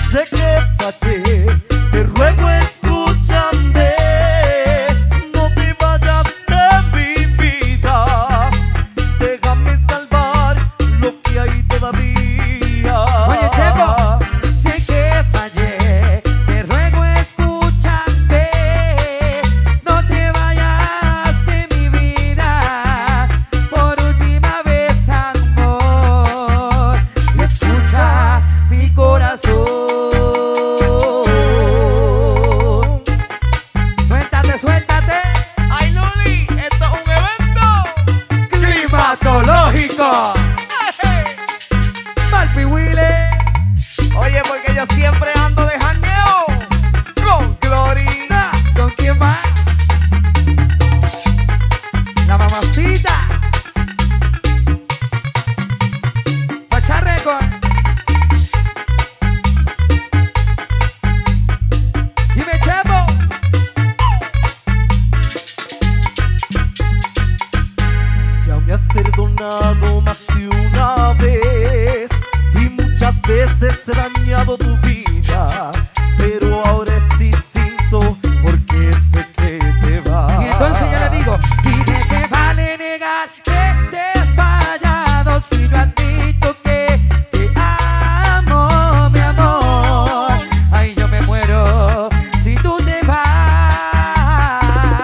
Sé que fallé, te ruego escúchame, no te vayas de mi vida, déjame salvar lo que hay todavía. Oye, Chepo, sé que fallé, te ruego escúchame, no te vayas de mi vida, por última vez, amor, escucha mi corazón. Suéltate, suéltate. ¡Ay, Luli! ¡Esto es un evento! Climatológico. Malpi Willy. Oye, porque yo siempre ando de jangueo con Glory. ¿Con quién más? La mamacita. Pacha Record. Dime, Chepo. Ya me has perdonado más de una vez y muchas veces he dañado tu vida, pero ahora es distinto porque sé que te vas. Y entonces yo le digo, dime que vale negar que te he fallado si yo admito que te amo, mi amor. Ay, yo me muero si tú te vas.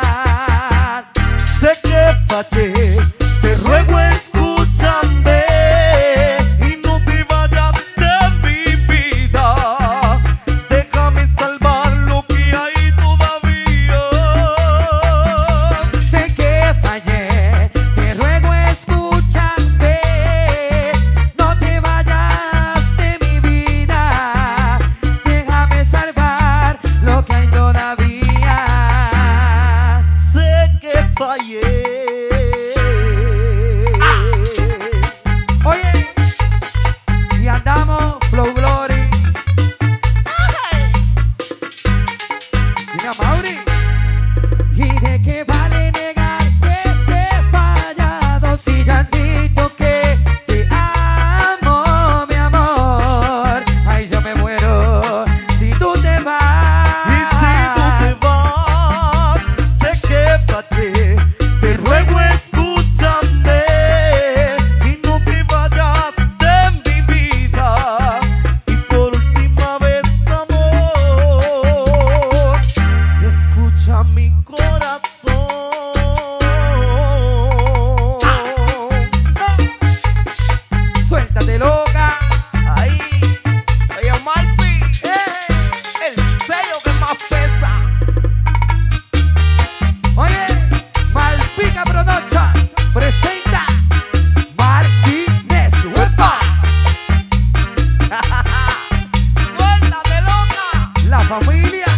Sé que fallé, te ruego escúchame y no te vayas de mi vida, déjame salvar lo que hay todavía. Sé que fallé, te ruego escúchame, no te vayas de mi vida, déjame salvar lo que hay todavía. Sé que fallé. Oye, y andamos Flow Glory. Mira, Mauri. ¿Y de qué vale negar que te he fallado si ya admito que te amo, mi amor? Ay, yo me muero si tú te vas. Y si tú te vas, sé que fallé, te ruego escúchame y no te vayas de mi vida, y por última vez, amor, escucha mi corazón. Suéltate, loca. Ahí. Oye, Malpi. El sello que más pesa. Oye, Malpica Production presenta Martínez. ¡Uepa! Suéltate, loca. La familia.